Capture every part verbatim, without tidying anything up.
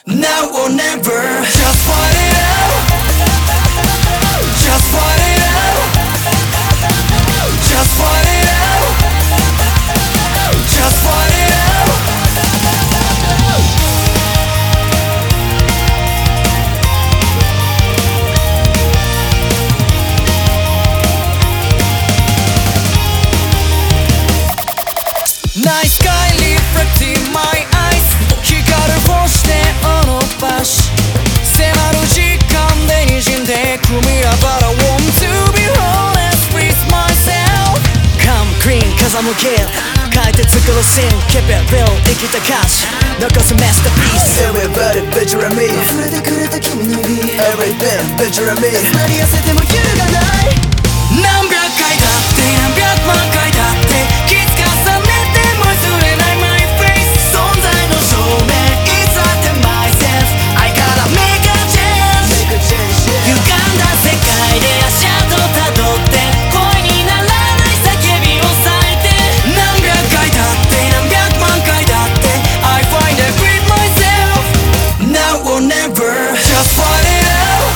Now or never. Just fight it out. Just fight it out. Just fight it out. Just fight it out. Night sky reflecting my eyes. 光る星であの場所迫る時間で滲んでくミラバラ Want to be honest with myself. Come clean 風向き変えて作るシーン Keep it real 生きた歌詞残す masterpiece. Everybody picture me 溢れてくれた君の指 Everything picture me なり痩せても揺るがない何百回だって何百万回だって気づかされても譲れない My face 存在の証明いつだって myself I gotta make a change Make a change, yeah. 歪んだ世界で足跡たどって声にならない叫びを咲いて何百回だって何百万回だって I find it with myself Now or never Just fight it out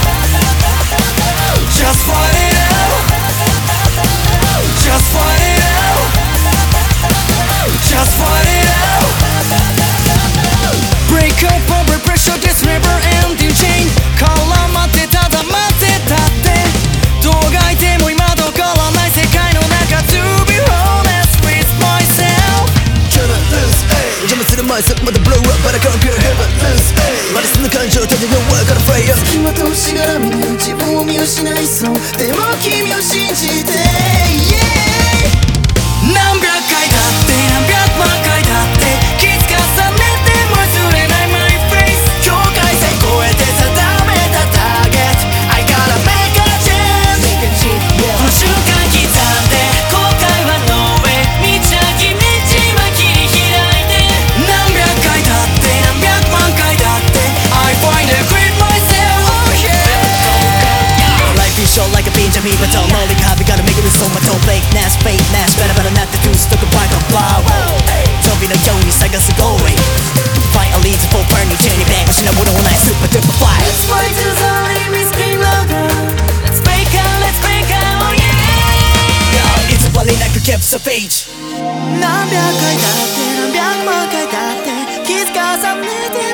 Just fight it out Just fight it out Just fight it out Break up under pressure this never ending chain 絡まってただ待ってたってどうがいても今と変わらない世界の中 To be honest with myself Can't lose, ayy 邪魔する前さまだ blow up but I conquer heaven lose, ayy マリスの感情ただ No one gonna fire 付きまとうしがらみに自分を見失いそうでも君を信じて、yeah、何百回だって何百万回だって気づかされても譲れない My face 境界線越えて定めたターゲット I gotta make a change この瞬間刻んで後悔は No way 道なき道は切り開いて何百回だって何百万回だって I find it with myself Oh yeah Life is short like a pinch of me but don't know like how we gotta make it with so much don't fake ness fake ness バラバラなって do stuck up like a flower 飛びのように探す glory Find a lead for burning チェーンに弁護しなものもない super duper fly Let's fly to the sun and we scream louder Let's break out, let's break out, oh yeah いつ終わりなく keep the page 何百回だって何百万回だって気づかされて